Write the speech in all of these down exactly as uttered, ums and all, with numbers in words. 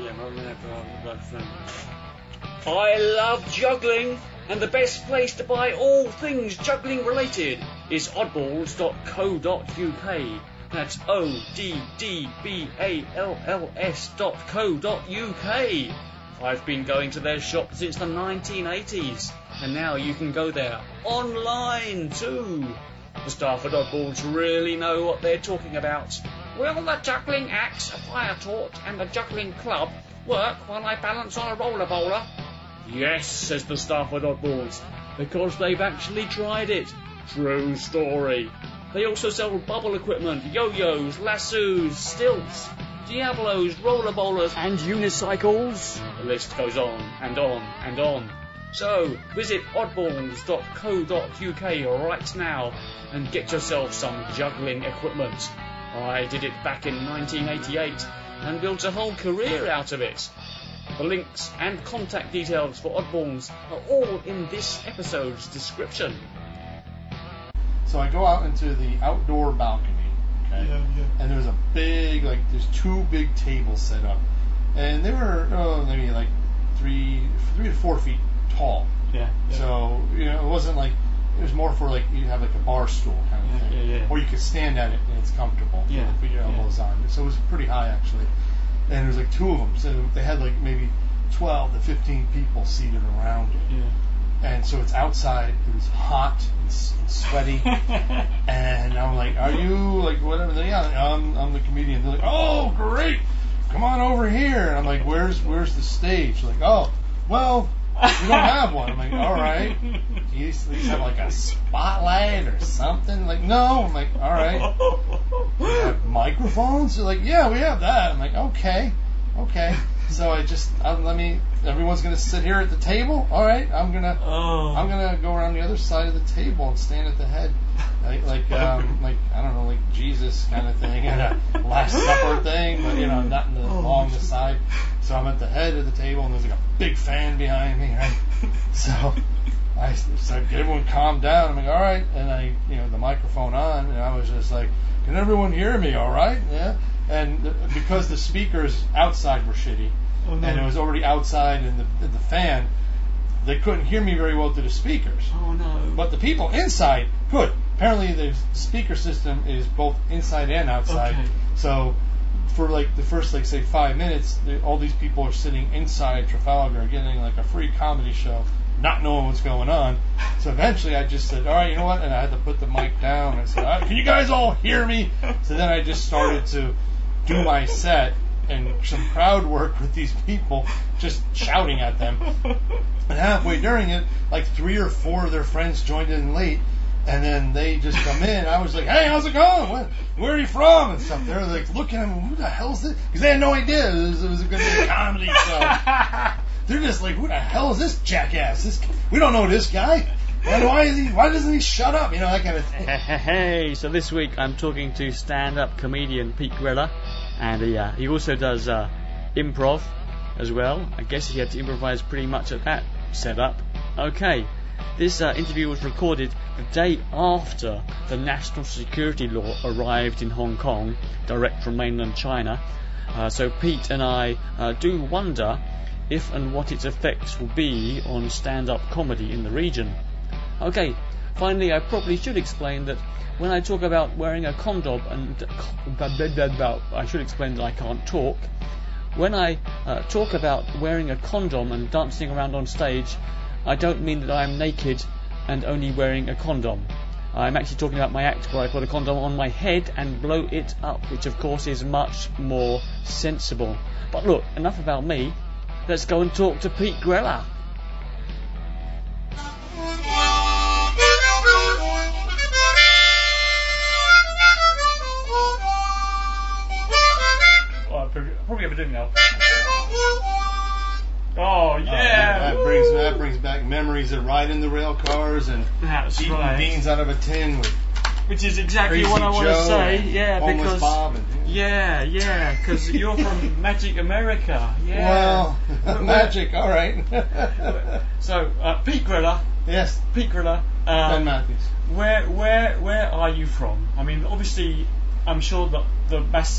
I love juggling, and the best place to buy all things juggling related is oddballs dot co dot uk. That's O D D B A L L S dot co dot uk. I've been going to their shop since the nineteen eighties, and now you can go there online too. The staff at Oddballs really know what they're talking about. Will the juggling axe, a fire torch, and the juggling club work while I balance on a roller bowler? Yes, says the staff at Oddballs, because they've actually tried it. True story. They also sell bubble equipment, yo-yos, lassos, stilts, Diablos, roller bowlers, and unicycles. The list goes on and on and on. So, visit oddballs dot co dot uk right now and get yourself some juggling equipment. I did it back in nineteen eighty-eight and built a whole career out of it. The links and contact details for Oddballs are all in this episode's description. So I go out into the outdoor balcony, okay? Yeah, yeah. And there's a big, like, there's two big tables set up. And they were, oh, maybe like three, three to four feet tall. Yeah, yeah. So, you know, it wasn't like, it was more for like, you have like a bar stool kind of Yeah, thing. yeah, yeah. Or you could stand at it and it's comfortable. Yeah, You know, put your elbows yeah. on. So it was pretty high actually. And there was like two of them. So they had like maybe twelve to fifteen people seated around it. Yeah. And so it's outside. It was hot and, s- and sweaty. And I'm like, "Are you like whatever?" They're, yeah, I'm, I'm the comedian. They're like, "Oh, great! Come on over here." And I'm like, "Where's where's the stage?" They're like, "Oh, well, we don't have one." I'm like, "All right. Do you at least have like a spotlight or something?" Like, "No." I'm like, "All right. Do you have microphones?" They're like, "Yeah, we have that." I'm like, "Okay, okay." So I just um, let me. Everyone's gonna sit here at the table. All right, I'm gonna. Oh. I'm gonna go around the other side of the table and stand at the head, like like um, like I don't know, like Jesus kind of thing, and a Last Supper thing, but you know, not in the, along the side. So I'm at the head of the table, and there's like a big fan behind me, right? So I said, "Everyone, calm down." I'm like, "All right," and I, you know, the microphone on, and I was just like, "Can everyone hear me? All right, yeah." And the, because the speakers outside were shitty, Oh, no. and it was already outside in the in the fan, they couldn't hear me very well through the speakers. Oh no. But the people inside could. Apparently the speaker system is both inside and outside. Okay. So for like the first like say five minutes, the, all these people are sitting inside Trafalgar getting like a free comedy show, not knowing what's going on. So eventually I just said, all right, you know what? And I had to put the mic down. I said, all right, can you guys all hear me? So then I just started to do my set and some crowd work with these people, just shouting at them. And halfway during it, like three or four of their friends joined in late, and then they just come in. I was like, hey, how's it going? Where, where are you from? And stuff. They're like looking at me, who the hell is this? Because they had no idea it was, it was going to be a comedy show. They're just like, who the hell is this jackass? This, we don't know this guy. Why, why is he? Why doesn't he shut up? You know, that kind of thing. Hey, so this week I'm talking to stand-up comedian Pete Grella, and he, uh, he also does uh, improv as well. I guess he had to improvise pretty much at that setup. Okay, this uh, interview was recorded the day after the national security law arrived in Hong Kong, direct from mainland China. Uh, so Pete and I uh, do wonder if and what its effects will be on stand-up comedy in the region. Okay, finally, I probably should explain that when I talk about wearing a condom and I should explain that I can't talk. When I uh, talk about wearing a condom and dancing around on stage, I don't mean that I am naked and only wearing a condom. I'm actually talking about my act where I put a condom on my head and blow it up, which of course is much more sensible. But look, enough about me. Let's go and talk to Pete Grella. Probably ever doing now. Oh yeah! Uh, that brings that brings back memories of riding the rail cars and That's eating right. beans out of a tin with Which is exactly Crazy what I want to Joe say. and Yeah, Homeless because Bob and, yeah, yeah, because you're from Magic America. Yeah. well, magic. All right. So uh, Pete Grella. Yes. Pete Grella. Ben Um, Matthews. where where where are you from? I mean, obviously, I'm sure that the masses of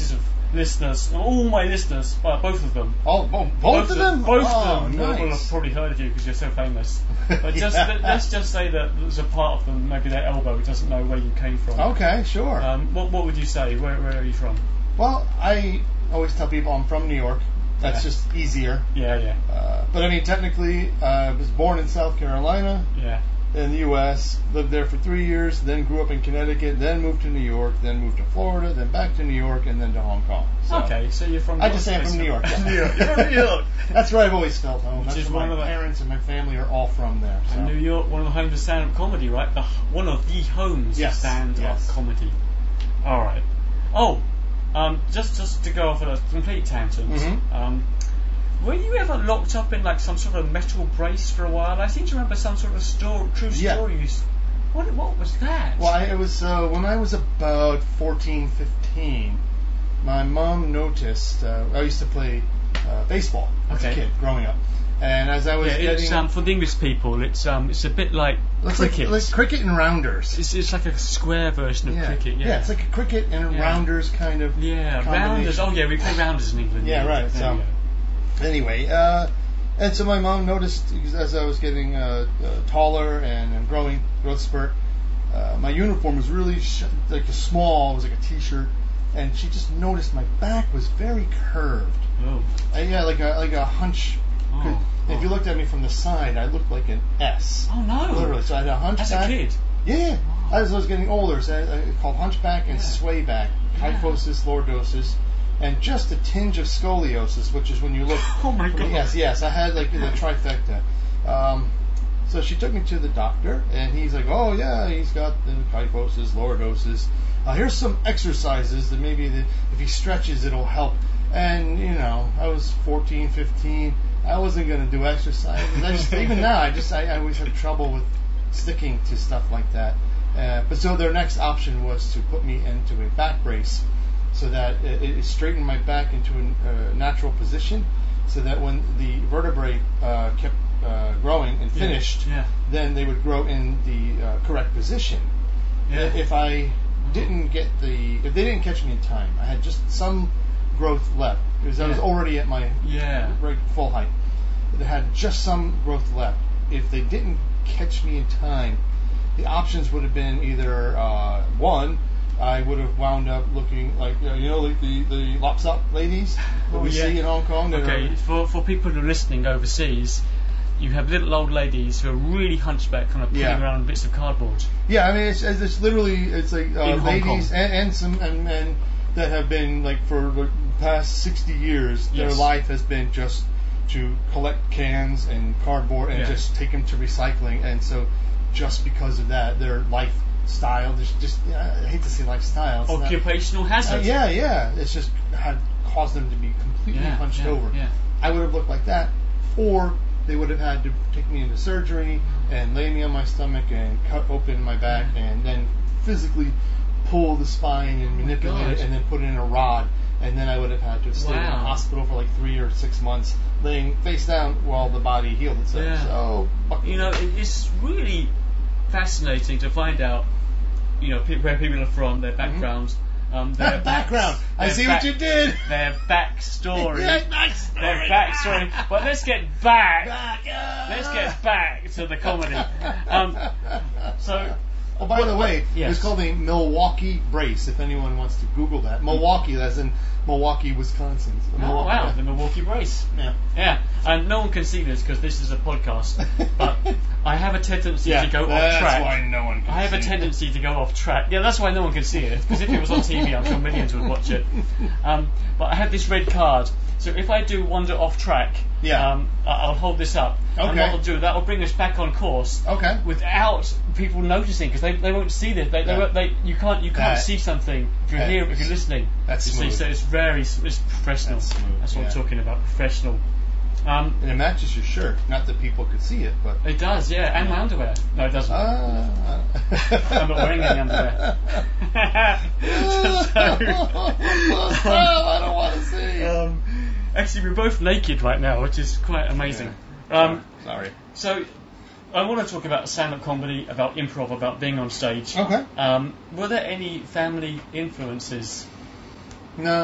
listeners, all my listeners, well, both of them. Oh, both, both of them? Both oh, of them nice. will have probably heard of you because you're so famous. But just Yeah. let's just say that there's a part of them, maybe their elbow, who doesn't know where you came from. Okay, sure. Um, what what would you say? Where where are you from? Well, I always tell people I'm from New York. That's Yeah. just easier. Yeah, yeah, Uh, but I mean, technically, uh, I was born in South Carolina, yeah. in the U S, lived there for three years, then grew up in Connecticut, then moved to New York, then moved to Florida, then back to New York, and then to Hong Kong. So Okay, so you're from. I just say I'm from New York. New York. You're from New York. That's where I've always felt home. Which That's is where one my of the- parents and my family are all from there. So. And New York, one of the homes of stand-up comedy, right? The, one of the homes Yes, of stand-up yes. comedy. All right. Oh, um, just just to go off on a complete tangent. Mhm. Um, were you ever locked up in like some sort of metal brace for a while? I seem to remember some sort of story, true Yeah. story. you s- What what was that? Well, I, it was uh, when I was about fourteen, fifteen. My mom noticed. Uh, I used to play uh, baseball as Okay. a kid growing up, and as I was yeah, getting, it's um, for the English people. It's um, it's a bit like looks like, cricket. like cricket and rounders. It's, it's like a square version of yeah. cricket. Yeah. yeah, it's like a cricket and Yeah. rounders kind of. yeah, combination. rounders. Oh yeah, we play rounders in England. Yeah, right, There so- you go. Anyway, uh, and so my mom noticed as I was getting uh, uh, taller and, and growing growth spurt, uh, my uniform was really sh- like a small. It was like a t-shirt, and she just noticed my back was very curved. Oh. Uh, yeah, like a like a hunch. Oh, Could- oh. If you looked at me from the side, I looked like an S. Oh no! Literally, so I had a hunchback. As a kid. Yeah, as I was getting older, so I, I called hunchback and Yeah. swayback, Yeah. kyphosis, lordosis, and just a tinge of scoliosis, which is when you look. Oh my from- god. Yes, yes, I had like the trifecta. Um, so she took me to the doctor, and he's like, "Oh yeah, he's got the kyphosis, lordosis. Uh, here's some exercises that maybe the, if he stretches, it'll help." And you know, I was fourteen, fifteen. I wasn't going to do exercises. I just, even now, I just I, I always have trouble with sticking to stuff like that. Uh, but so their next option was to put me into a back brace, so that it, it straightened my back into a uh, natural position, so that when the vertebrae uh, kept uh, growing and finished, Yeah. then they would grow in the uh, correct position. Yeah. If I didn't get the, if they didn't catch me in time, I had just some growth left because I was Yeah. already at my Yeah. right full height. They had just some growth left. If they didn't catch me in time, the options would have been either uh, one, I would have wound up looking like uh, you know like the the lops up ladies that Oh, we yeah. see in Hong Kong. That Okay, are, for for people who are listening overseas, you have little old ladies who are really hunchback, kind of pulling Yeah. around bits of cardboard. yeah, I mean it's, it's it's literally it's like uh, In Hong ladies Kong. and, and some and men that have been like for the past sixty years, their Yes. life has been just to collect cans and cardboard and Yeah. just take them to recycling, and so just because of that, their lifestyle just just I hate to say lifestyle. It's not- Occupational Uh, hazard. yeah, yeah. It's just had caused them to be completely Yeah, hunched yeah, over. yeah. I would have looked like that, or they would have had to take me into surgery and lay me on my stomach and cut open my back and then physically pull the spine and manipulate God. it and then put it in a rod. And then I would have had to stay in the Wow. hospital for like three or six months, laying face down while the body healed itself. Yeah. So, You know, it- it's really fascinating to find out, you know, pe- where people are from, their backgrounds, um, their that background. backs- I their see back- what you did. Their backstory. Yeah, backstory. Their backstory. But let's get back. Back, uh, Let's get back to the comedy. Um, so, Oh, by the way, Yes. it's called a Milwaukee brace. If anyone wants to Google that, Milwaukee, as in Milwaukee, Wisconsin. So oh Milwaukee- wow, the Milwaukee brace. Yeah. Yeah, and no one can see this because this is a podcast, but I have a tendency Yeah, to go off that's track. why no one can I have a see. tendency to go off track. Yeah, that's why no one can see it. Because if it was on T V, I'm sure millions would watch it. Um, but I have this red card, so if I do wander off track, Yeah. um, I- I'll hold this up, and Okay. what I'll do, that will bring us back on course. Okay. Without people noticing, because they, they won't see this. They, they, Yeah. won't- they you can't you can't That- see something if you're that- here if you're listening. that's you see, smooth. so it's very s- it's professional. That's smooth, what yeah. I'm talking about, professional. Um, And it matches your shirt. Not that people could see it, but. it does, yeah, and my underwear. No, it doesn't. Uh, I'm not wearing any underwear. oh, I don't want to see. um, actually, we're both naked right now, which is quite amazing. Yeah. Um, Sorry. so, I want to talk about stand-up comedy, about improv, about being on stage. Okay. Um, were there any family influences? No,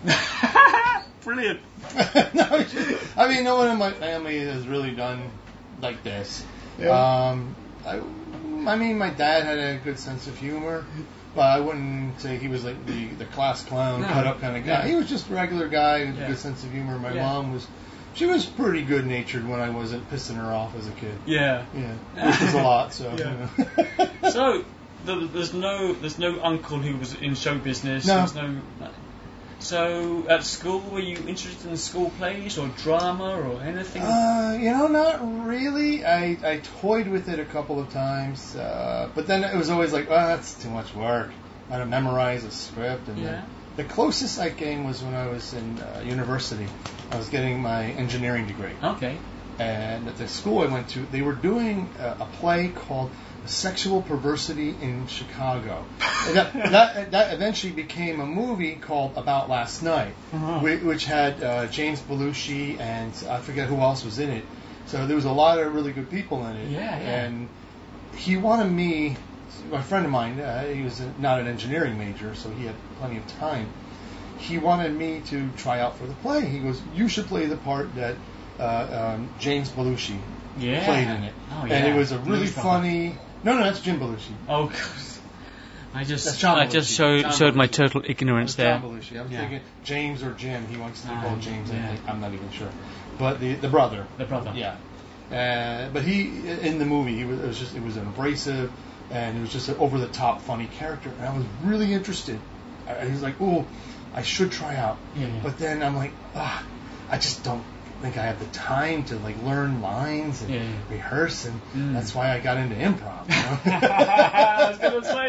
Brilliant. No, it's just- I mean, no one in my family has really done like this. Yeah. Um, I, I mean, my dad had a good sense of humor, but I wouldn't say he was like the, the class clown, No. cut up kind of guy. Yeah. He was just a regular guy with Yeah. a good sense of humor. My Yeah. mom was, she was pretty good natured when I wasn't pissing her off as a kid. Yeah. Yeah, which was a lot. So. Yeah. You know. So the, there's no there's no uncle who was in show business. No. There's no. So at school, were you interested in school plays or drama or anything? Uh, you know, not really. I, I toyed with it a couple of times, uh, but then it was always like, oh, that's too much work. I had to memorize a script, and Yeah. then the closest I came was when I was in uh, university. I was getting my engineering degree, Okay. and at the school I went to, they were doing a, a play called Sexual Perversity in Chicago. And that, that that eventually became a movie called About Last Night, Uh-huh. which, which had uh, James Belushi and I forget who else was in it. So there was a lot of really good people in it. Yeah, yeah. And he wanted me, my friend of mine, uh, he was not an engineering major, so he had plenty of time. He wanted me to try out for the play. He goes, you should play the part that uh, um, James Belushi Yeah. played in it. Oh, And yeah. it was a really Blues Brother. funny... No, no, that's Jim Belushi. Oh, God. I That's just John I just Belushi. showed John showed my Belushi. total ignorance That's there. John Belushi. I'm Yeah. thinking James or Jim. He wants to be Um, called James. I yeah. think. I'm not even sure. But the the brother. The brother. Yeah. Uh, but he in the movie he was, it was just it was abrasive and it was just an over the top funny character and I was really interested. I, he was like, "Ooh, I should try out." Yeah, yeah. But then I'm like, "Ah, I just don't think I have the time to like learn lines and Yeah, yeah. rehearse and Mm. that's why I got into improv." You know? I was going to say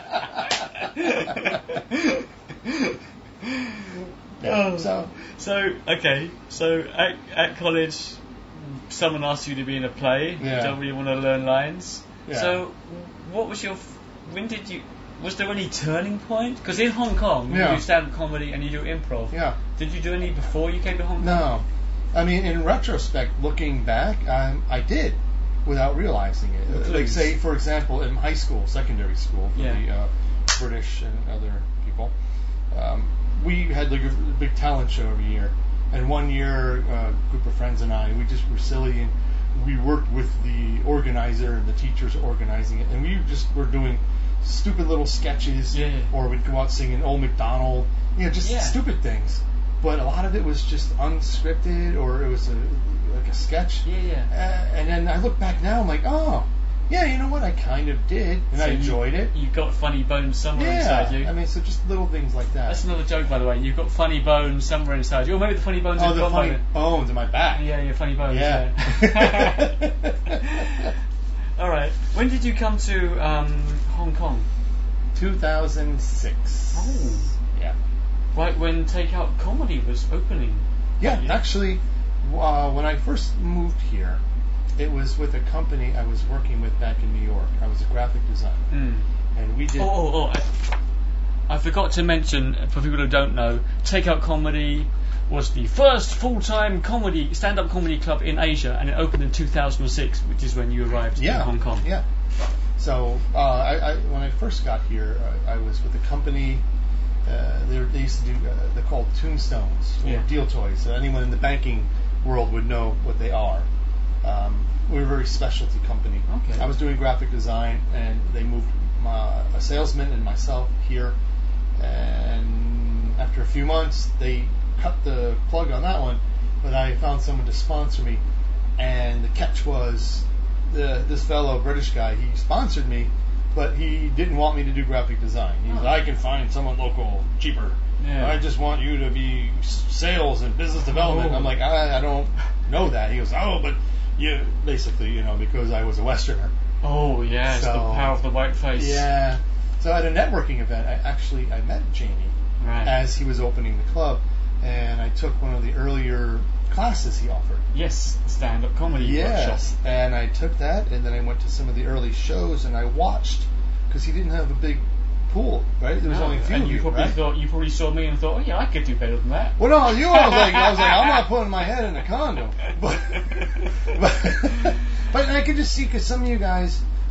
that. Yeah, so So, okay, so at, at college, someone asked you to be in a play. Yeah. You don't really want to learn lines. Yeah. So, what was your, f- when did you, was there any turning point? Because in Hong Kong, Yeah. you do stand-up comedy and you do improv. yeah. Did you do any before you came to Hong Kong? No. I mean, in retrospect, looking back, um, I did without realizing it. Well, Like, please. say, for example, in high school, secondary school, for Yeah. the uh, British and other people, um, we had like a big talent show every year. And one year, a group of friends and I, we just were silly and we worked with the organizer and the teachers organizing it. And we just were doing stupid little sketches, Yeah. or we'd go out singing Old MacDonald, you know, just Yeah. stupid things. But a lot of it was just unscripted, or it was a, like a sketch. Yeah, yeah. Uh, and then I look back now, I'm like, oh, yeah, you know what? I kind of did, and So I you- enjoyed it. You've got funny bones somewhere Yeah, inside you. I mean, so just little things like that. That's another joke, by the way. You've got funny bones somewhere inside you. Or maybe the funny bones oh, are the gone by funny then. bones in my back. Yeah, your funny bones. Yeah. Yeah. All right. When did you come to um, Hong Kong? two thousand six. Oh. Yeah. Right when Takeout Comedy was opening. Yeah, Yeah. actually, uh, when I first moved here, it was with a company I was working with back in New York. I was a graphic designer, Mm. and we did. Oh, oh, oh. I, I forgot to mention, for people who don't know, Takeout Comedy was the first full-time comedy, stand-up comedy club in Asia, and it opened in two thousand six, which is when you arrived yeah, in Hong Kong. Yeah. So uh, I, I, when I first got here, uh, I was with a company. Uh, they, were- they used to do. Uh, they're called Tombstones or Yeah. Deal Toys. So anyone in the banking world would know what they are. Um, we were a very specialty company. Okay. I was doing graphic design, and they moved my, a salesman and myself here. And after a few months, they cut the plug on that one. But I found someone to sponsor me, and the catch was the, this fellow, British guy, he sponsored me, but he didn't want me to do graphic design. He said, Oh. I can find someone local cheaper. Yeah. I just want you to be s- sales and business development. Oh. I'm like, I, I don't know that. He goes, oh, but you, basically, you know, because I was a Westerner. Oh, yeah, it's the So- power of the white face. Yeah. So at a networking event, I actually, I met Jamie Right. as he was opening the club, and I took one of the earlier classes he offered. Yes, stand-up comedy Yes, workshop. and I took that, and then I went to some of the early shows, and I watched because he didn't have a big pool, right? There was No, only a few and of you you, probably right? thought you probably saw me and thought, oh yeah, I could do better than that. Well, no, you. I was like, I was like, I'm not putting my head in a condo, but but, but I could just see because some of you guys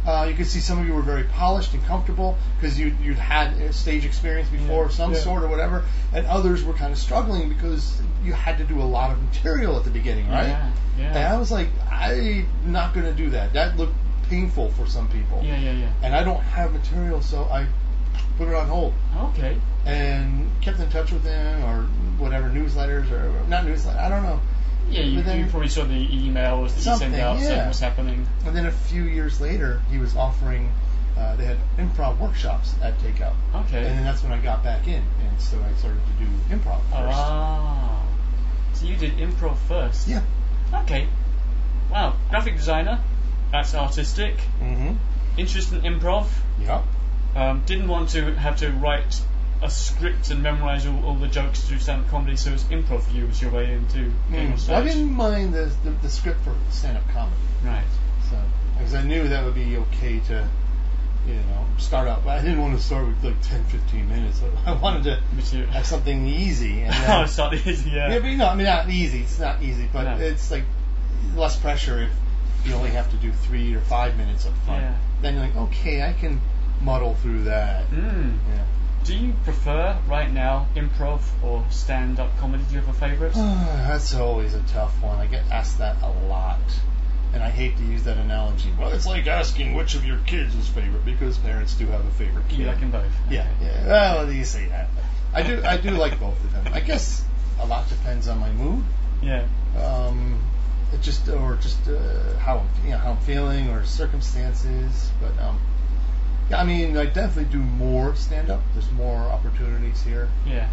Uh, you could see some of you were very polished and comfortable because you, you'd had a stage experience before Yeah. of some Yeah. sort or whatever, and others were kind of struggling because you had to do a lot of material at the beginning, right? Yeah, yeah. And I was like, I'm not going to do that. That looked painful for some people. Yeah, yeah, yeah. And I don't have material, so I put it on hold Okay. and kept in touch with them or whatever, newsletters or not newsletters, I don't know. Yeah, you, But then- you probably saw the emails that you Something, send out saying yeah. what's happening. And then a few years later, he was offering, uh, they had improv workshops at Takeout. Okay. And then that's when I got back in, and so I started to do improv first. Ah. So you did improv first? Yeah. Okay. Wow. Graphic designer. That's artistic. Mm-hmm. Interest in improv. Yeah. Um, didn't want to have to write a script and memorize all, all the jokes to do stand-up comedy, so it's improv for you was your way into getting on Mm. stage. Well, I didn't mind the, the, the script for stand-up comedy. Right. So, because I knew that would be okay to, you know, start out. But I didn't want to start with like ten, fifteen minutes. I wanted to Me too. have something easy. And Oh, then, it's not easy, yeah. yeah, but you know, I mean, not easy. It's not easy, but No. it's like less pressure if you only have to do three or five minutes up front. Yeah. Then you're like, okay, I can muddle through that. Mm. Yeah. Do you prefer, right now, improv or stand-up comedy? Do you have a favourite? That's always a tough one. I get asked that a lot. And I hate to use that analogy. Well, it's like asking which of your kids is favorite, because parents do have a favorite kid. You like them both? Yeah, yeah. Well, you say that. I do. I do like both of them. I guess a lot depends on my mood. Yeah. Um, it just or just uh, how I'm, you know, how I'm feeling or circumstances. But um, yeah, I mean, I definitely do more stand up. There's more opportunities here. Yeah.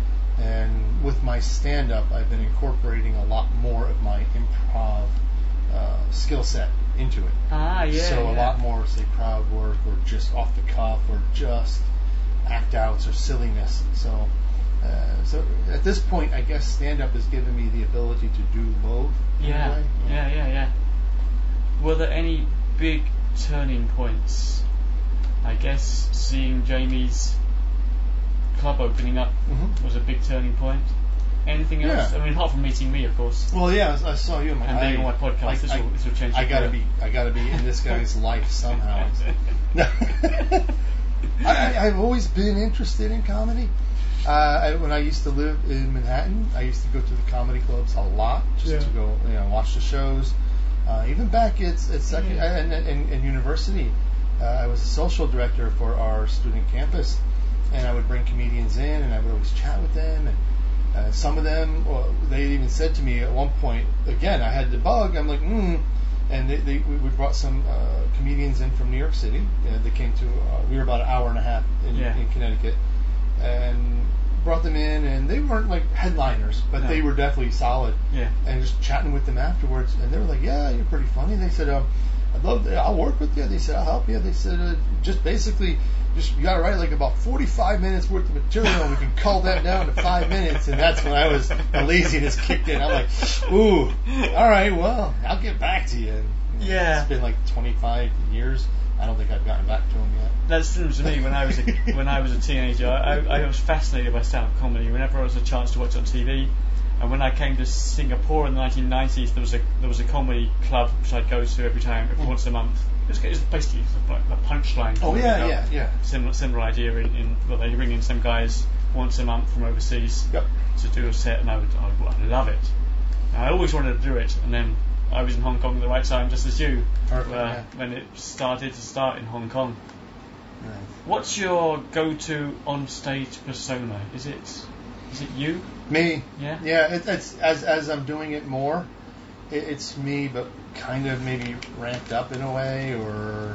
And with my stand up, I've been incorporating a lot more of my improv uh, skill set into it. Ah, yeah. So a yeah. lot more, say, crowd work or just off the cuff or just act outs or silliness. So, uh, so at this point, I guess stand up has given me the ability to do both. in a Yeah. way. Yeah, yeah, yeah. Were there any big turning points? I guess seeing Jamie's club opening up Mhm. was a big turning point. Anything else? Yeah. I mean, apart from meeting me, of course. Well, yeah, I I saw you. I'm like, And being I, on my podcast, I, this I, will this will change. I your gotta career. be, I gotta be in this guy's life somehow. No. I, I, I've always been interested in comedy. Uh, I, when I used to live in Manhattan, I used to go to the comedy clubs a lot just Yeah. to go, you know, watch the shows. Uh, even back at, at second Yeah. in, in, in university, uh, I was a social director for our student campus, and I would bring comedians in, and I would always chat with them. And uh, some of them, well, they even said to me at one point, again, I had the bug. I'm like, mm. And they, they, we we brought some uh, comedians in from New York City. Uh, they came to, uh, we were about an hour and a half in, Yeah. in Connecticut, and brought them in, and they weren't like headliners, but No. they were definitely solid. Yeah. And just chatting with them afterwards, and they were like, "Yeah, you're pretty funny." They said, um, "I'd love, to, I'll work with you." They said, "I'll help you." They said, uh, "Just basically, just you got to write like about forty-five minutes worth of material, and we can cull that down to five minutes." And that's when I was the laziness kicked in. I'm like, "Ooh, all right, well, I'll get back to you." And, you know, Yeah. it's been like twenty-five years. I don't think I've gotten back to him yet. That's similar to me when I was a, when I was a teenager. I, I was fascinated by stand-up comedy. Whenever there was a chance to watch it on T V, and when I came to Singapore in the nineteen nineties, there was a there was a comedy club which I'd go to every time, every once a month. It was, it was basically like a punchline. Oh comedy yeah, club. yeah, yeah. Similar similar idea in, in that they bring in some guys once a month from overseas Yep. to do a set, and I would I would love it. And I always wanted to do it, and then I was in Hong Kong at the right time, just as you, Perfect, uh, yeah. when it started to start in Hong Kong. Nice. What's your go-to on-stage persona? Is it is it you? Me. Yeah? Yeah. It, it's as as I'm doing it more, it, it's me, but kind of maybe ramped up in a way, or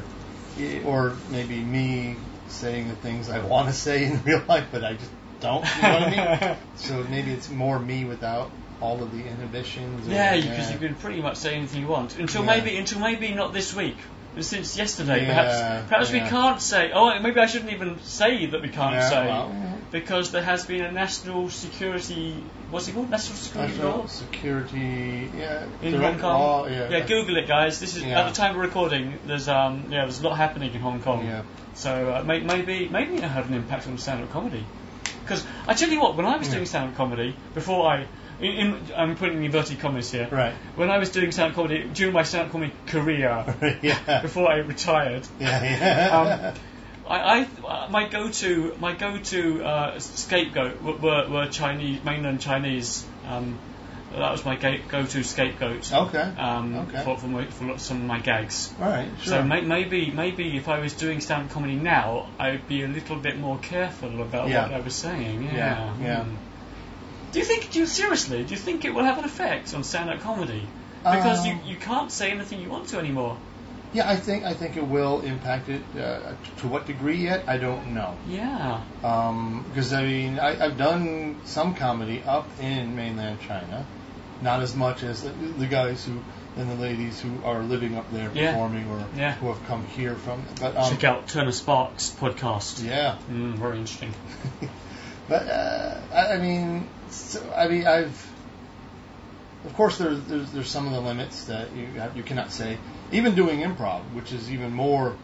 or maybe me saying the things I want to say in real life, but I just don't. You know what I mean? So maybe it's more me without all of the inhibitions. or- Yeah, because you can pretty much say anything you want until Yeah. maybe until maybe not this week. Since yesterday, Yeah, perhaps perhaps we yeah. can't say. Oh, maybe I shouldn't even say that we can't Yeah, say well, yeah. because there has been a national security. What's it called? National security law. National security. Yeah. In direct Hong Kong, law, yeah. yeah. Google it, guys. This is Yeah. at the time we're recording. There's um, yeah, there's a lot happening in Hong Kong. Yeah. So uh, may, maybe maybe it had an impact on stand-up comedy. Because I tell you what, when I was Yeah. doing stand-up comedy before I in, in, I'm putting inverted commas here. Right. When I was doing stand-up comedy during my stand-up comedy career, yeah. before I retired, Yeah, yeah. um, I, I my go-to my go-to uh, scapegoat were, were, were Chinese, mainland Chinese. Um, that was my ga- go-to scapegoat. Okay. Um, Okay. For, for, my, for some of my gags. All right. Sure. So may, maybe maybe if I was doing stand-up comedy now, I'd be a little bit more careful about Yeah. what I was saying. Yeah. Yeah, yeah. Hmm. Do you think? Do you seriously? Do you think it will have an effect on stand-up comedy? Because Um, you, you can't say anything you want to anymore. Yeah, I think I think it will impact it. Uh, to what degree yet, I don't know. Yeah. Because I mean, I, I've done some comedy up in mainland China, not as much as the, the guys who and the ladies who are living up there Yeah. performing or Yeah. who have come here from. But um, Check out Turner Sparks' podcast. yeah. Mm, very interesting. But uh, I, I mean, so, I mean, I've. Of course, there's, there's there's some of the limits that you have, you cannot say. Even doing improv, which is even more,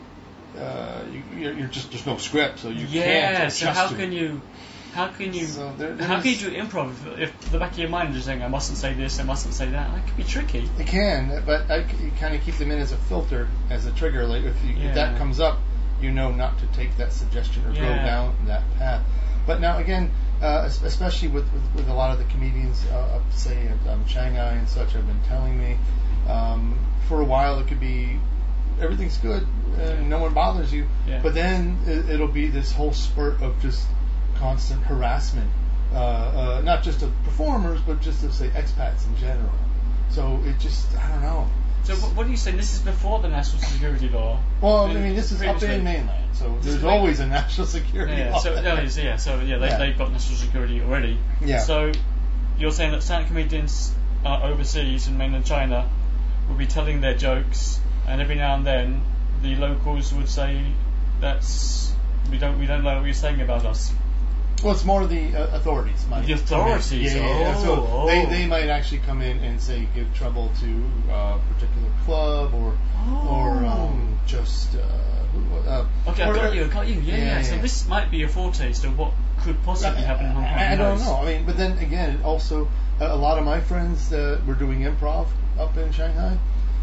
uh, you, you're, you're just there's no script, so you yeah. can't. So how can you? How can you? So there- how can you there's- do improv if, if the back of your mind is saying I mustn't say this, I mustn't say that? That could be tricky. It can, but I c- you kind of keep them in as a filter, as a trigger. Like if, you, Yeah. if that comes up, you know not to take that suggestion or go Yeah. down that path. But now again, uh, es- especially with, with, with a lot of the comedians, uh, up, say at um, Shanghai and such, have been telling me um, for a while it could be everything's good, and no one bothers you. Yeah. But then it, it'll be this whole spurt of just constant harassment, uh, uh, not just of performers, but just of say expats in general. So it just, I don't know. So what, what are you saying? This is before the national security law. Well, I mean, this is up Previously. in mainland, so This there's is always a national security Yeah, law. so, no, it's- yeah, so yeah, they, Yeah. they've got national security already. Yeah. So you're saying that stand-up comedians uh, overseas in mainland China will be telling their jokes, and every now and then the locals would say, "That's we don't we don't know what you're saying about us." Well, it's more the uh, authorities. Might The come in. authorities, Yeah, yeah, yeah. oh, So oh. they, they might actually come in and say give trouble to uh, a particular club or or um, just. Uh, who- uh, Okay, or, I got you, I got you. Yeah, Yeah, yeah. So yeah. this might be a foretaste of what could possibly happen in Hong Kong. I, I Who don't knows? know. I mean, but then again, it also a a lot of my friends that were doing improv up in Shanghai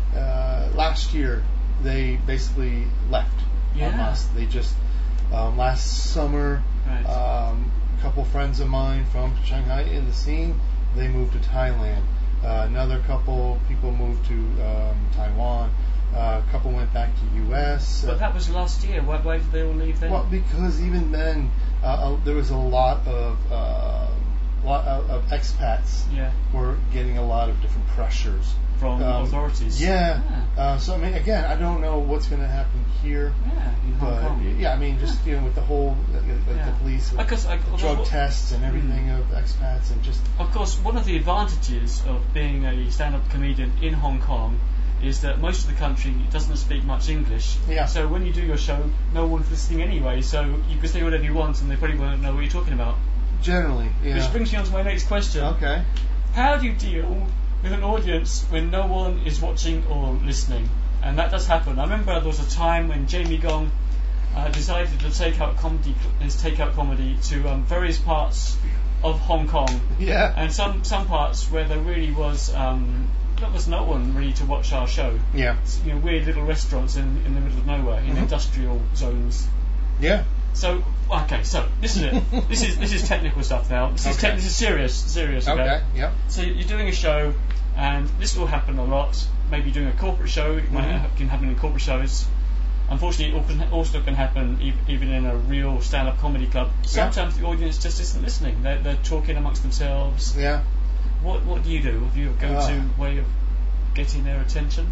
uh, last year, they basically left. Yeah. en masse. They just um, last summer, Right. um, a couple friends of mine from Shanghai in the scene, they moved to Thailand. Uh, another couple people moved to um, Taiwan. Uh, a couple went back to U S. But that was last year. Why, why did they all leave then? Well, because even then, uh, uh, there was a lot of uh, lot of, of expats yeah, were getting a lot of different pressures from Um, authorities. Yeah. Yeah. Uh, so I mean, again, I don't know what's going to happen here, Yeah, in Hong but Kong. yeah, I mean, just dealing with the whole uh, like Yeah. the police, with Because I- the drug well, tests and everything of expats, and just Of course, one of the advantages of being a stand-up comedian in Hong Kong is that most of the country doesn't speak much English. Yeah. So when you do your show, no one's listening anyway, so you can say whatever you want and they probably won't know what you're talking about. generally, yeah. Which brings me on to my next question. Okay. How do you deal with an audience when no one is watching or listening? And that does happen. I remember there was a time when Jamie Gong uh, decided to take out comedy, his take-out comedy to um, various parts of Hong Kong. Yeah. And some, some parts where there really was um, there was no one really to watch our show. Yeah. You know, weird little restaurants in, in the middle of nowhere, in Mhm. industrial zones. Yeah. So okay, so this is it. this is this is technical stuff now. This is Okay. te- this is serious, serious. Okay. Okay. Yep. So you're doing a show, and this will happen a lot. Maybe doing a corporate show. It might Mhm. ha- can happen in corporate shows. Unfortunately, it al- can- also can happen e- even in a real stand-up comedy club. Sometimes the audience just isn't listening. They're, they're talking amongst themselves. Yeah. What what do you do? Have you a go-to Ah. way of getting their attention?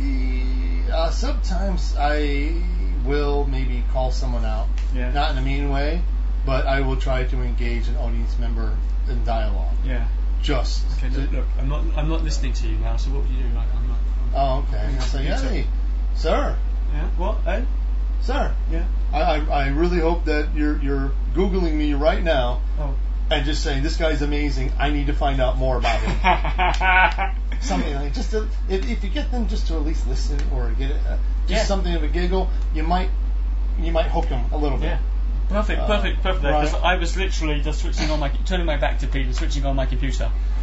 Uh, sometimes I will maybe call someone out, Yeah. not in a mean way, but I will try to engage an audience member in dialogue. Yeah. Just. Okay. to- Look, look, I'm not I'm not listening to you now. So what would you do? Like I'm not. I'm, Oh, okay. Yeah, I'll say, you too. hey, sir, yeah. What? Eh? sir, Yeah. I, I, I really hope that you're you're googling me right now Oh. and just saying this guy's amazing. I need to find out more about him. Something like just to, if if you get them just to at least listen or get it, uh, just Yeah. something of a giggle, you might you might hook them a little bit. Yeah. Perfect, Uh, perfect, perfect. right. Because I was literally just switching on my, turning my back to Pete and switching on my computer.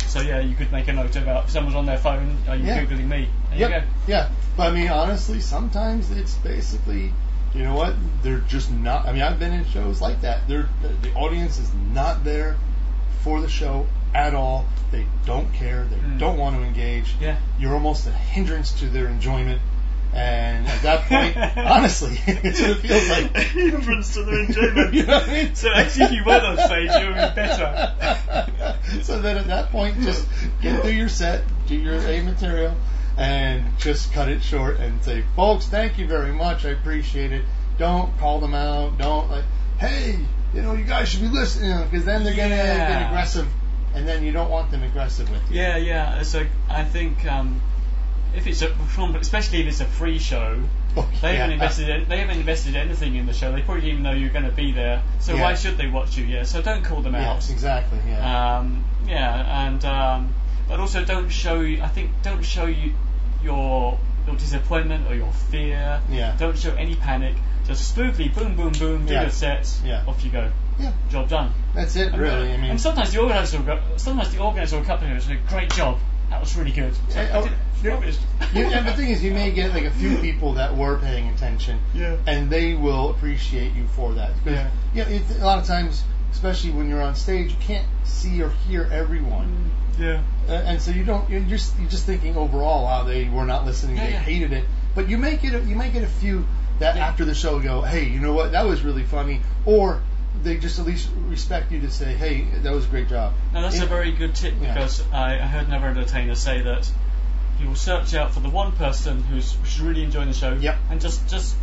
So yeah, you could make a note about if someone's on their phone, are you Yeah. Googling me? There Yep. you go. Yeah, but I mean, honestly, sometimes it's basically, you know what? They're just not. I mean, I've been in shows like that. They're the, the audience is not there for the show at all. They don't care. They Mm. don't want to engage. Yeah. You're almost a hindrance to their enjoyment. And at that point, honestly, it's what it feels like. Hindrance to their enjoyment. You know what I mean? So actually, if you were on stage, it would be better. So then at that point, just get through your set, do your A material, and just cut it short and say, folks, thank you very much. I appreciate it. Don't call them out. Don't like, hey, you know, you guys should be listening, because then they're going to Yeah. get aggressive, and then you don't want them aggressive with you. Yeah, yeah. So I think um, if it's a, from, especially if it's a free show, Oh, they yeah. haven't invested. They haven't invested anything in the show. They probably didn't even know you're going to be there. So Yeah. why should they watch you? Yeah. So don't call them out. Yes, exactly. Yeah. Um, yeah, and um, but also don't show. I think don't show you your your disappointment or your fear. Yeah. Don't show any panic. Just smoothly, boom, boom, boom, do Yeah. your sets. Yeah. Off you go. Yeah. Job done. That's it, And, really. uh, I mean, and sometimes the organizer will go, sometimes the organizer will come to you and say, "Great job, that was really good." So, Eh, oh, I did- no. rubbish. you, and the thing is, you may get like a few people that were paying attention, Yeah. and they will appreciate you for that. Because, Yeah. you know, it, a lot of times, especially when you're on stage, you can't see or hear everyone, Yeah. uh, and so you don't. You're just you're just thinking overall, wow, they were not listening, Yeah, they yeah. hated it. But you may get a, you may get a few that Yeah. after the show go, hey, you know what, that was really funny, or they just at least respect you to say, hey, that was a great job. Now that's Yeah. a very good tip, Yeah. because I, I heard another entertainer say that he will search out for the one person who's, who's really enjoying the show, Yep. and just just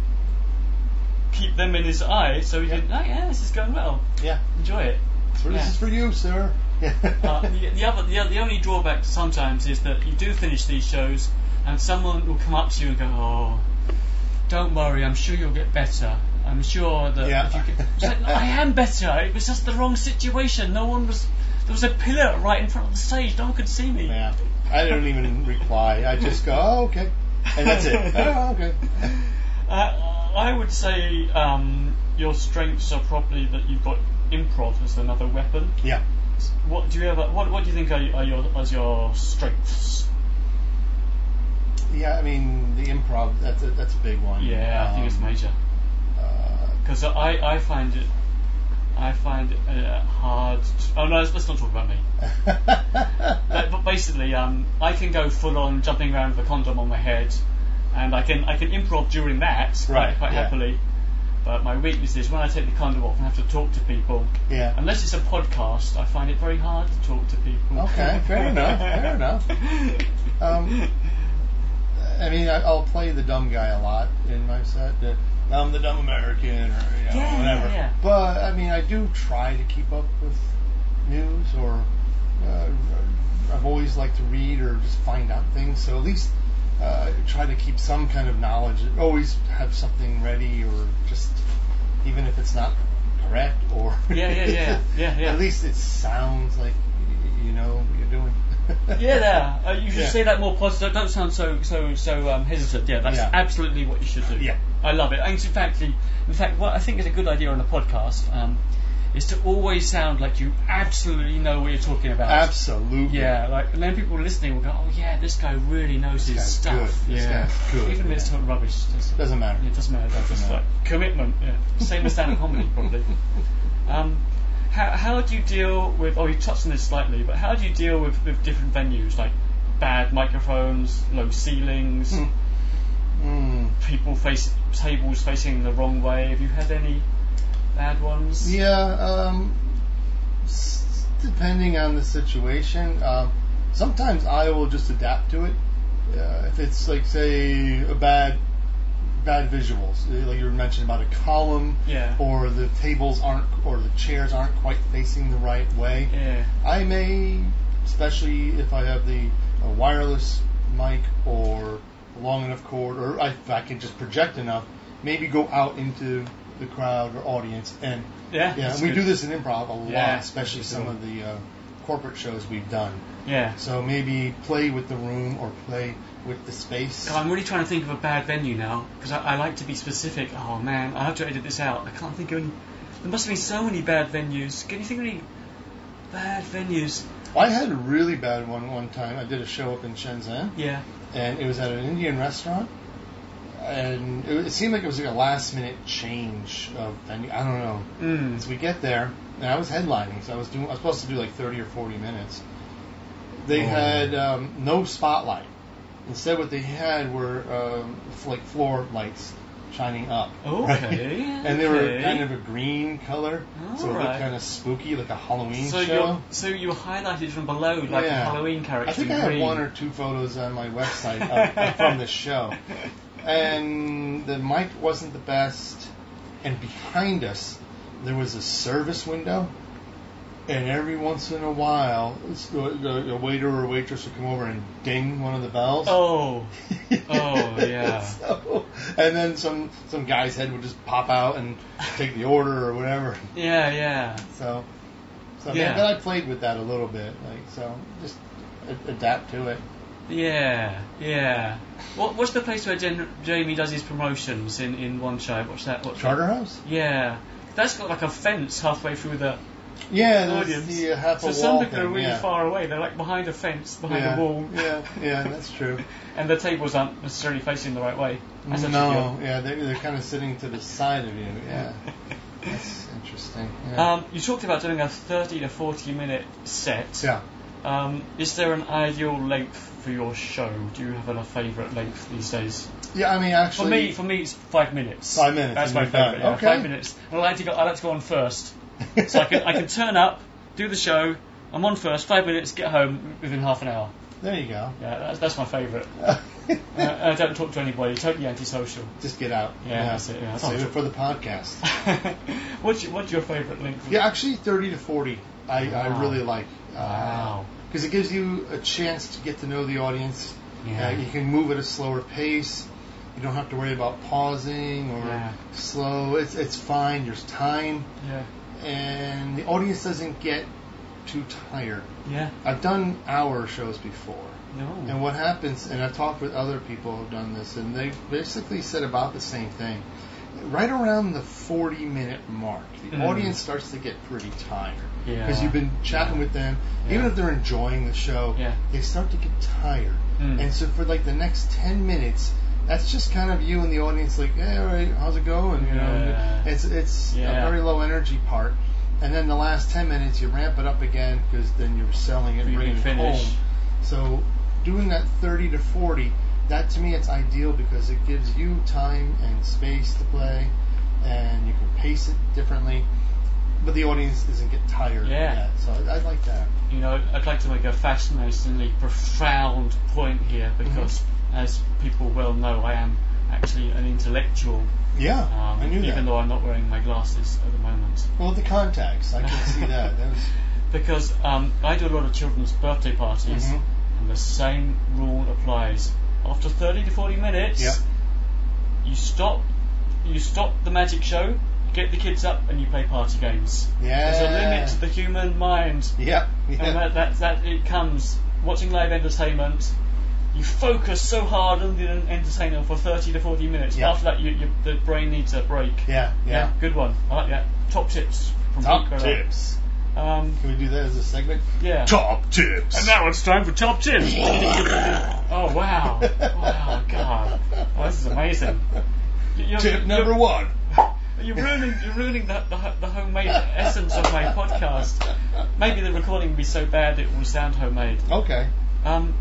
keep them in his eye, so he Yep. can, oh yeah, this is going well, Yeah, enjoy it. so this Yeah. is for you, sir. Uh, the, the other, the, the only drawback sometimes is that you do finish these shows, and someone will come up to you and go, "Oh, don't worry, I'm sure you'll get better. I'm sure that Yeah. if you get." It's like, I am better. It was just the wrong situation. No one was. There was a pillar right in front of the stage. No one could see me. Yeah, I don't even reply. I just go, oh, okay, and that's it. Oh, okay. Uh, I would say um, your strengths are probably that you've got improv as another weapon. Yeah. What do you ever? What What do you think are, are your as your strengths? Yeah, I mean the improv. That's a, that's a big one. Yeah, I think it's Um, major. Because I, I find it I find it uh, hard. To, oh no, let's, let's not talk about me. But, but basically, um, I can go full on jumping around with a condom on my head, and I can I can improv during that quite, Right, quite yeah. happily. But my weakness is when I take the condom off and have to talk to people. Yeah. Unless it's a podcast, I find it very hard to talk to people. Okay, fair enough, fair enough. Um, I mean, I, I'll play the dumb guy a lot in my set. Uh, I'm the dumb American, or you know, Yeah, whatever. yeah, yeah. But I mean, I do try to keep up with news, or uh, I've always liked to read or just find out things. So at least uh, try to keep some kind of knowledge. Always have something ready, or just even if it's not correct, or Yeah, yeah, yeah, yeah, yeah. At least it sounds like y- you know what you're doing. Yeah, there. Uh, you should Yeah. say that more positive. Don't sound so so so um, hesitant. Yeah, that's Yeah. absolutely what you should do. Yeah. I love it. And in fact, in fact, what I think is a good idea on a podcast um, is to always sound like you absolutely know what you're talking about. Absolutely. Yeah, like, and then people listening will go, "Oh yeah, this guy really knows This his guy's stuff." good. This Yeah, guy's good. even if it's Yeah. total rubbish. Just, Doesn't matter. it doesn't matter. That's just matter. like commitment. Yeah, same as stand-up comedy probably. Um, how how do you deal with? Oh, you touched on this slightly, but how do you deal with, with different venues like bad microphones, low ceilings, Hmm. Mm. people face tables facing the wrong way? Have you had any bad ones? Yeah, um, s- depending on the situation. Um, sometimes I will just adapt to it. Uh, if it's like, say, a bad, bad visuals, uh, like you were mentioning about a column, Yeah. or the tables aren't, or the chairs aren't quite facing the right way. Yeah. I may, especially if I have the uh, wireless mic or a long enough cord, or I, if I can just project enough, maybe go out into the crowd or audience. And Yeah. yeah, that's and we good. do this in improv a lot, Yeah, especially that's some cool. of the uh, corporate shows we've done. Yeah. So maybe play with the room or play with the space. God, I'm really trying to think of a bad venue now, because I, I like to be specific. Oh man, I have to edit this out. I can't think of any. There must have been so many bad venues. Can you think of any bad venues? Well, I had a really bad one one time. I did a show up in Shenzhen, Yeah. and it was at an Indian restaurant, and it, it seemed like it was like a last minute change of venue. I don't know. Mm. So we get there, and I was headlining, so I was doing. I was supposed to do like thirty or forty minutes. They Oh. had um, no spotlight. Instead, what they had were um, f- like floor lights shining up. Okay, And they were okay. kind of a green color, so it looked Alright. kind of spooky, like a Halloween So show. you so you were highlighted from below like Yeah. a Halloween character. I think in I have green. one or two photos on my website of, of from this show. And the mic wasn't the best. And behind us, there was a service window. And every once in a while, a waiter or waitress would come over and ding one of the bells. Oh. Oh, yeah. So, and then some, some guy's head would just pop out and take the order or whatever. Yeah, yeah. So, so Yeah. but I played with that a little bit. Like so, just a- adapt to it. Yeah, yeah. What what's the place where Jen, Jamie does his promotions in, in one show? What's that? What's Charterhouse? That? Yeah. That's got like a fence halfway through the Yeah, there's audience. the uh, half so a some wall people are thing, really yeah. far away. They're like behind a fence, behind yeah, a wall. Yeah, yeah, that's true. And the tables aren't necessarily facing the right way. That's actually No, good. yeah, they're, they're kind of sitting to the side of you. Yeah, that's interesting. Yeah. Um, you talked about doing a thirty to forty minute set. yeah. Um, is there an ideal length for your show? Do you have a favourite length these days? Yeah, I mean, actually, For me, for me, it's five minutes. Five minutes That's and my you're done. favourite. Yeah, Okay. Five minutes. And I like to go. I like to go on first, so I can I can turn up, do the show. I'm on first. Five minutes. Get home within half an hour. there you go. Yeah, that's, that's my favourite. uh, I don't talk to anybody. Totally antisocial. Just get out. Yeah, that's it, yeah. Save it for the podcast. what's your, what's your favourite length? Yeah, actually, thirty to forty, I, Wow. I really like. Wow. Because it gives you a chance to get to know the audience. Yeah. Uh, you can move at a slower pace. You don't have to worry about pausing or Yeah. slow. It's it's fine. There's time, Yeah. and the audience doesn't get too tired. Yeah. I've done hour shows before, No. and what happens, and I've talked with other people who've done this, and they basically said about the same thing. Right around the forty minute mark, the Mm. audience starts to get pretty tired. Yeah. Because you've been chatting Yeah. with them, Yeah. even if they're enjoying the show, Yeah. they start to get tired. Mm. And so for like the next ten minutes, that's just kind of you and the audience like, hey, all right, how's it going? You know, Yeah. it's it's Yeah. a very low energy part. And then the last ten minutes, you ramp it up again because then you're selling it and You bringing it finish. home. So doing that thirty to forty, that to me it's ideal because it gives you time and space to play, and you can pace it differently. But the audience doesn't get tired Yeah. yet. So I, I like that. You know, I'd like to make a fascinatingly profound point here because, as people well know, I am actually an intellectual. Yeah, Um, I knew even that. though I'm not wearing my glasses at the moment. Well, the contacts, I can see that. that was, Because um, I do a lot of children's birthday parties, Mhm. and the same rule applies. After thirty to forty minutes, Yep. you stop. You stop the magic show. Get the kids up, and you play party games. yeah. There's a limit to the human mind. Yep. Yeah. And that, that, that it comes watching live entertainment. You focus so hard on the entertainer for thirty to forty minutes. Yeah. After that, you, you, the brain needs a break. yeah. Yeah. good one. I like that. Top tips from Top Pete Guerrero. tips. Um, Can we do that as a segment? yeah. Top tips. And now it's time for top tips. Oh wow! Wow, God! Oh, this is amazing. You're, Tip you're, number one. You're ruining, you're ruining the, the, the homemade essence of my podcast. Maybe the recording will be so bad it will sound homemade. Okay. Um,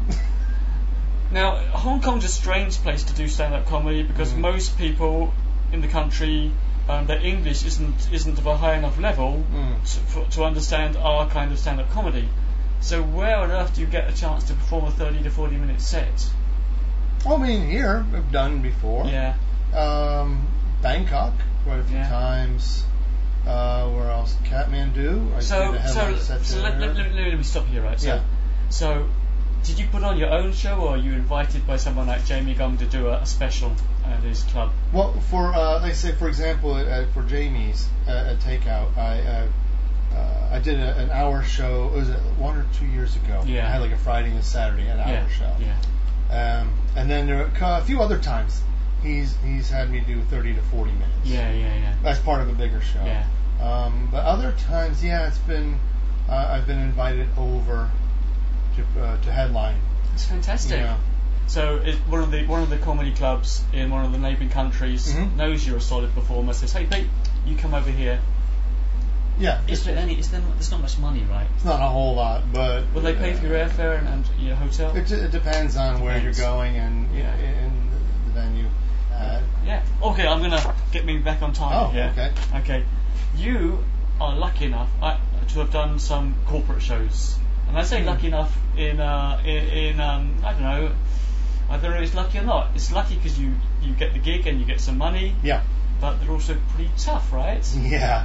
now, Hong Kong's a strange place to do stand-up comedy because Mm. most people in the country, um, their English isn't isn't of a high enough level Mm. to, for, to understand our kind of stand-up comedy. So where on earth do you get a chance to perform a thirty to forty minute set? I mean, here we've done before. Yeah. Um, Bangkok, quite a few Yeah. times. Uh, where else? Kathmandu. I So, did a so, headline set so let, there. let, let, let me stop here, right? So, Yeah. so, did you put on your own show, or are you invited by someone like Jamie Gong to do a, a special at his club? Well, for uh, like say for example, uh, for Jamie's uh, at Takeout, I uh, uh, I did a, an hour show. Was it one or two years ago? Yeah. I had like a Friday and a Saturday, an yeah. hour show. Yeah. Um, and then there are a few other times he's he's had me do thirty to forty minutes. Yeah. Yeah. Yeah. As part of a bigger show. Yeah. Um, but other times, yeah, it's been uh, I've been invited over to uh, to headline. That's fantastic. Yeah. So it, one of the one of the comedy clubs in one of the neighbouring countries Mhm. knows you're a solid performer. Says, "Hey, Pete, you come over here." Yeah. Is there any? Is there? There's not much money, right? It's not a whole lot, but Will they pay uh, for your airfare and, and your hotel? It, it depends on where Depends. you're going and Yeah. in the venue. Uh, Yeah. Okay, I'm gonna get me back on target Oh, here. okay. Okay. You are lucky enough uh, to have done some corporate shows, and I say Hmm. lucky enough in uh, in, in um, I don't know whether it's lucky or not. It's lucky because you you get the gig and you get some money, yeah. but they're also pretty tough, right? Yeah.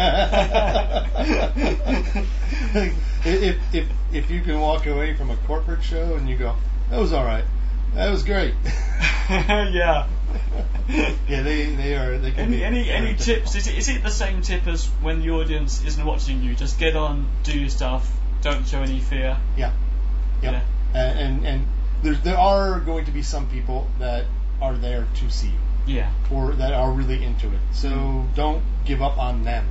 if, if if you can walk away from a corporate show and you go, that was all right, that was great. Yeah. Yeah, they they are they can Any be any very any difficult. tips? Is it is it the same tip as when the audience isn't watching you? Just get on, do your stuff, don't show any fear. Yeah. Yep. Yeah. And and, and there there are going to be some people that are there to see you, Yeah. or that are really into it. So Mm. don't give up on them.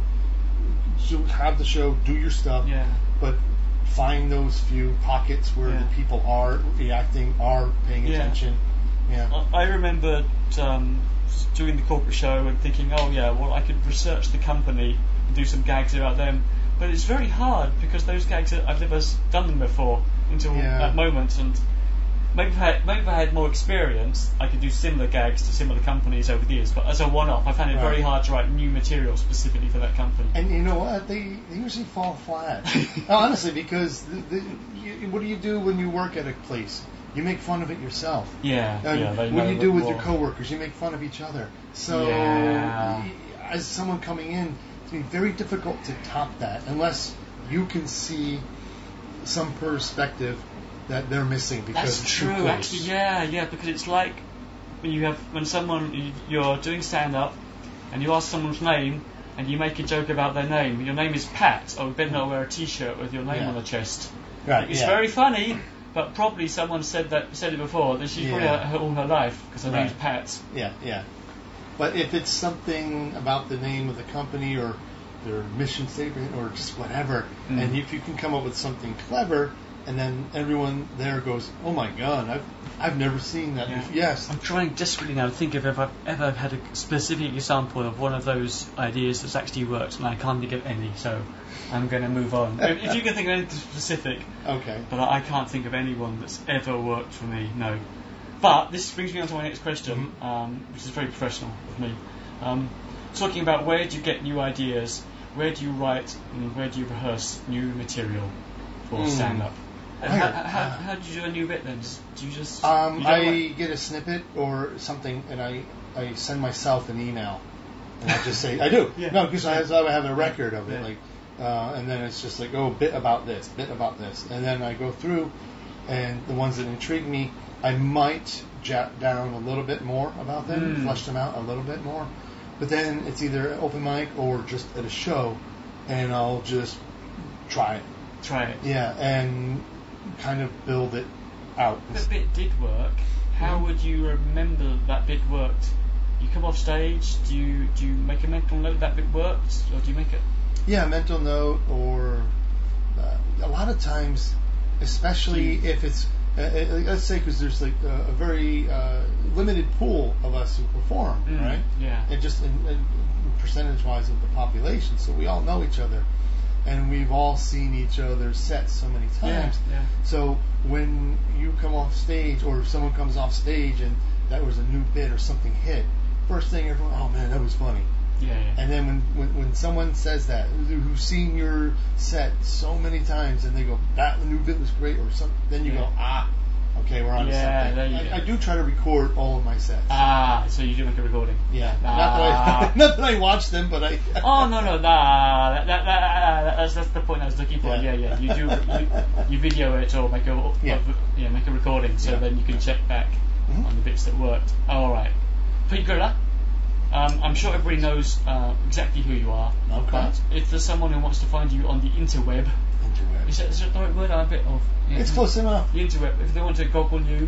So have the show, do your stuff, Yeah. but find those few pockets where Yeah. the people are reacting, are paying Yeah. attention. Yeah. I I remember um, doing the corporate show and thinking, oh yeah, well I could research the company and do some gags about them, but it's very hard because those gags are, I've never s- done them before until Yeah. that moment, and maybe if I had, maybe if I had more experience, I could do similar gags to similar companies over the years. But as a one-off, I found it very Right. hard to write new material specifically for that company. And you know what? They, they usually fall flat. No, honestly, because the, the, you, what do you do when you work at a place? You make fun of it yourself. Yeah, And yeah. They what know do you do that with more. your coworkers? You make fun of each other. So, Yeah. y- as someone coming in, it's going to be very difficult to top that unless you can see some perspective that they're missing because That's it's too true. close. Actually, yeah, yeah. Because it's like when you have when someone you- you're doing stand up and you ask someone's name and you make a joke about their name. Your name is Pat. Oh, we better not wear a T-shirt with your name Yeah. on the chest. Right, It's yeah. very funny, but probably someone said that said it before. That she's probably Yeah. heard all her life because her name's Right. Pat. Yeah, yeah. But if it's something about the name of the company or their mission statement or just whatever, Mm. and if you can come up with something clever, and then everyone there goes, "Oh my God, I've I've never seen that." Yeah. before." Yes. I'm trying desperately now to think of if I've ever had a specific example of one of those ideas that's actually worked, and I can't think of any, so I'm going to move on. if if you can think of anything specific, Okay. but I I can't think of anyone that's ever worked for me, no. But this brings me on to my next question, Mhm. um, which is very professional of me. Um, talking about where do you get new ideas, where do you write, and where do you rehearse new material for Mm. stand-up? And I- how, how, how do you do a new bit then? Just- Do you just... Um, you don't I like- get a snippet or something, and I, I send myself an email, and I just say I do. Yeah. No, because I, I have a record of it, Yeah. like, uh, and then it's just like, oh, bit about this, bit about this, and then I go through, and the ones that intrigue me, I might jot down a little bit more about them, Mm. flesh them out a little bit more, but then it's either open mic or just at a show, and I'll just try it. Try it. Yeah, and kind of build it out. If a bit did work, how would you remember that bit worked? You come off stage, do you do you make a mental note that bit worked, or do you make it? Yeah, mental note, or uh, a lot of times, especially Hmm. if it's, uh, uh, let's say, because there's like a, a very uh, limited pool of us who perform, Mm, right? yeah. And just in, in percentage-wise of the population, so we all know each other, and we've all seen each other's sets so many times. Yeah, yeah. So when you come off stage, or if someone comes off stage and that was a new bit or something hit, first thing everyone, oh man, that was funny. Yeah, yeah. And then when, when, when someone says that, who- who's seen your set so many times, and they go, that new bit was great, or something, then you Yeah. go, ah, okay, we're on to Yeah, something. there you I, go. I do try to record all of my sets. Ah, so you do make a recording. yeah. Ah. Not, that I, not that I watch them, but I. Oh no no nah that, that, that, that's that's the point I was looking for. Yeah. Yeah yeah, you do you, you video it or make a Yeah. or, yeah make a recording so Yeah. then you can check back Mhm. on the bits that worked. Oh, all right, Pete Griller. Um, I'm sure everybody knows uh, exactly who you are. Okay. But if there's someone who wants to find you on the interweb, Interweb. is that, is that the right word? I'm a bit of yeah, It's close enough. The interweb. If they want to Google you,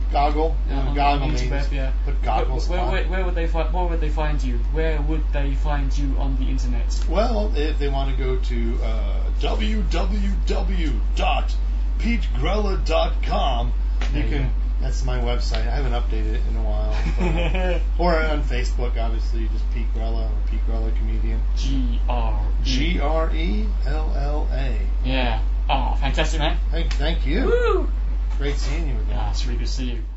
Goggle, Yeah, uh, on- goggle on means interweb, yeah. put goggles Where, on. where, where would they find? Where would they find you? Where would they find you on the internet? Well, if they want to go to uh, w w w dot pete grella dot com, you There you can. go. That's my website. I haven't updated it in a while. But, or on Facebook, obviously, just Pete Grella or Pete Grella Comedian. G R G R E L L A. Yeah. Oh, fantastic, man. Thank, thank you. Woo! Great seeing you again. Yeah, it's really good to see you.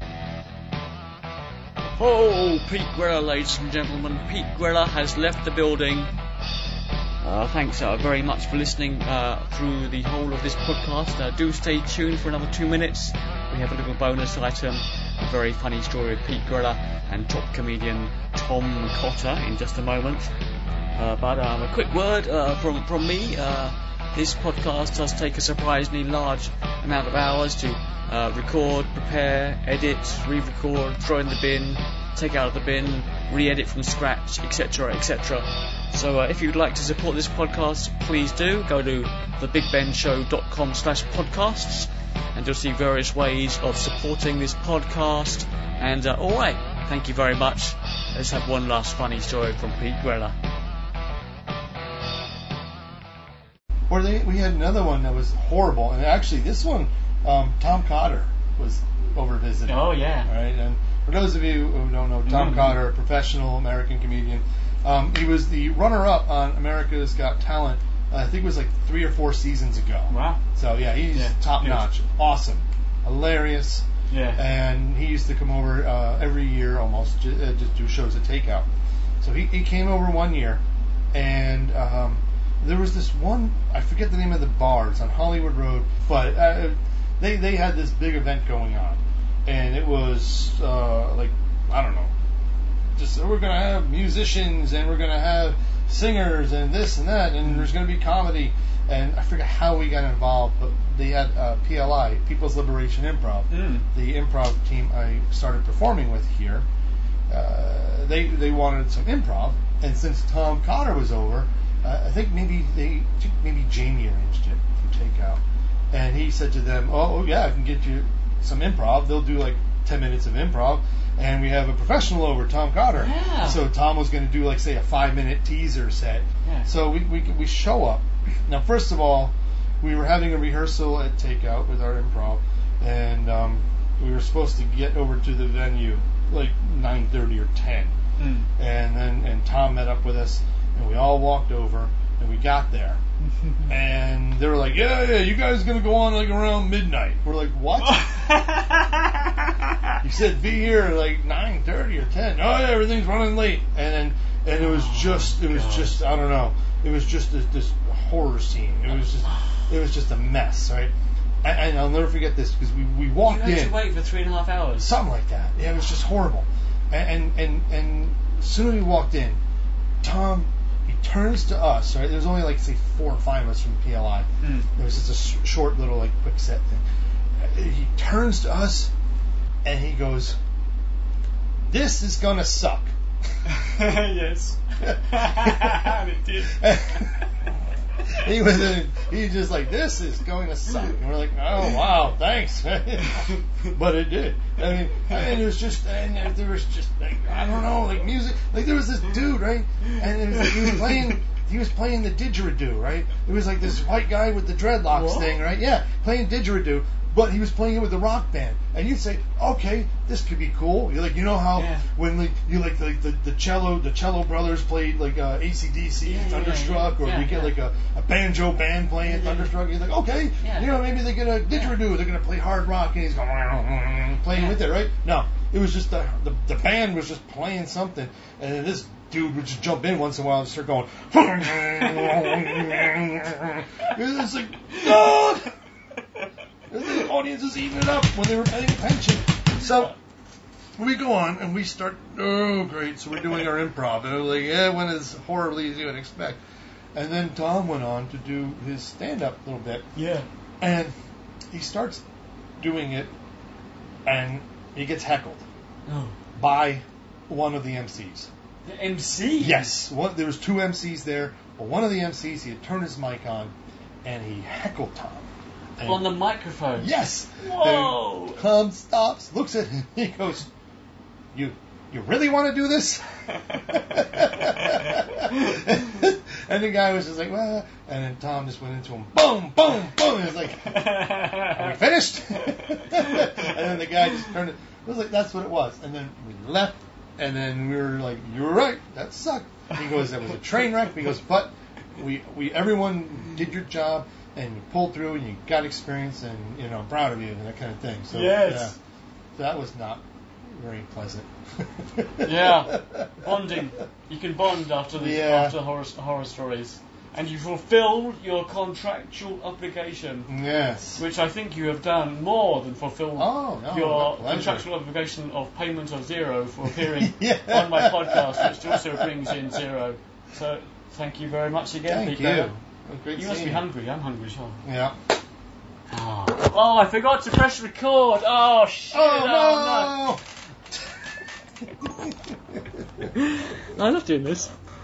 Oh, Pete Grella, ladies and gentlemen. Pete Grella has left the building. Uh, thanks uh, very much for listening uh, through the whole of this podcast. Uh, do stay tuned for another two minutes. We have a little bonus item, a very funny story of Pete Grella and top comedian Tom Cotter in just a moment. Uh, but um, a quick word uh, from, from me. Uh, this podcast does take a surprisingly large amount of hours to uh, record, prepare, edit, re-record, throw in the bin, take out of the bin, re-edit from scratch, et cetera, et cetera. So uh, if you'd like to support this podcast, please do. Go to thebigbenshow.com slash podcasts and you'll see various ways of supporting this podcast. And uh, alright, thank you very much. Let's have one last funny story from Pete Grella. Or they, we had another one that was horrible. And actually, this one, um, Tom Cotter was over visiting. Oh, yeah. All right, and for those of you who don't know, Tom Mm-hmm. Cotter, a professional American comedian, um, he was the runner-up on America's Got Talent. Uh, I think it was like three or four seasons ago. Wow. So yeah, he's Yeah, top-notch, awesome, hilarious, Yeah. and he used to come over uh, every year almost to uh, just do shows at Takeout. So he, he came over one year, and um, there was this one, I forget the name of the bar, it's on Hollywood Road, but uh, they, they had this big event going on, and it was uh, like, I don't know, just we're going to have musicians, and we're going to have singers, and this and that, and there's going to be comedy, and I forget how we got involved, but they had uh, P L I, People's Liberation Improv, Mm. the improv team I started performing with here. Uh, they they wanted some improv, and since Tom Cotter was over, uh, I think maybe they maybe Jamie arranged it for Takeout, and he said to them, "Oh yeah, I can get you some improv. They'll do like ten minutes of improv, and we have a professional over, Tom Cotter." Yeah. So Tom was going to do like say a five minute teaser set. Yeah. So we, we we show up. Now, first of all, we were having a rehearsal at Takeout with our improv, and um, we were supposed to get over to the venue like nine thirty or ten. Mm. And then and Tom met up with us, and we all walked over, and we got there, and they were like, "Yeah, yeah, you guys gonna go on like around midnight." We're like, "What?" You said be here at like nine thirty or ten. Oh yeah, everything's running late, and then and it was just it was God. just I don't know. It was just this, this horror scene. It was just it was just a mess, right? And, and I'll never forget this because we we You walked had in. to wait for three and a half hours. Something like that. Yeah, it was just horrible. And and and, and as soon as we walked in, Tom, he turns to us. Right, there was only like say four or five of us from P L I. Mm. It was just a sh- short little like quick set thing. He turns to us, and he goes, "This is gonna suck." Yes. And it did. he was he was just like, "This is going to suck," and we're like, "Oh wow, thanks." But it did. I mean, and it was just, and there was just like I don't know, like music. Like there was this dude, right, and it was like, he was playing. He was playing the didgeridoo, right? It was like this white guy with the dreadlocks What? thing, right? Yeah, playing didgeridoo, but he was playing it with the rock band. And you'd say, okay, this could be cool. You're like, you know how Yeah. when like you like the, the the cello, the cello brothers played like uh, A C D C, Yeah, yeah, Thunderstruck, yeah, or yeah, we get yeah. like a, a banjo band playing Yeah, yeah. Thunderstruck. You're like, okay, Yeah. you know, maybe they get a didgeridoo. They're gonna play hard rock, and he's going playing Yeah. with it, right? No, it was just the, the the band was just playing something, and then this dude would just jump in once in a while and start going. It's like, no! The audience is eating it up when they were paying attention. So we go on and we start. Oh, great! So we're doing our improv, and it was like, yeah, it went as horribly as you would expect. And then Tom went on to do his stand-up a little bit, Yeah. and he starts doing it, and he gets heckled Oh. by one of the M Cs. The M C? Yes, one, there was two M Cs there, but one of the M Cs, he had turned his mic on, and he heckled Tom. And On the microphone. yes. Whoa. The clown stops, looks at him, he goes, "You, you really want to do this?" And the guy was just like, "Well," and then Tom just went into him, boom, boom, boom. And it was like, "Are we finished?" And then the guy just turned it. It was like that's what it was. And then we left, and then we were like, "You were right. That sucked." He goes, "That was a train wreck." He goes, "But we, we, everyone did your job, and you pulled through, and you got experience, and you know, I'm proud of you, and that kind of thing." So Yes. yeah, that was not very pleasant. Yeah, bonding. You can bond after these Yeah. after horror horror stories, and you fulfilled your contractual obligation, Yes. which I think you have done more than fulfill Oh, no, your my pleasure. contractual obligation of payment of zero for appearing Yeah. on my podcast, which also brings in zero. So thank you very much again, Thank Peter. you. Great You must seeing be hungry. I'm hungry as well. Yeah. Oh, oh I forgot to press record. Oh shit! Oh, no! no. I love doing this.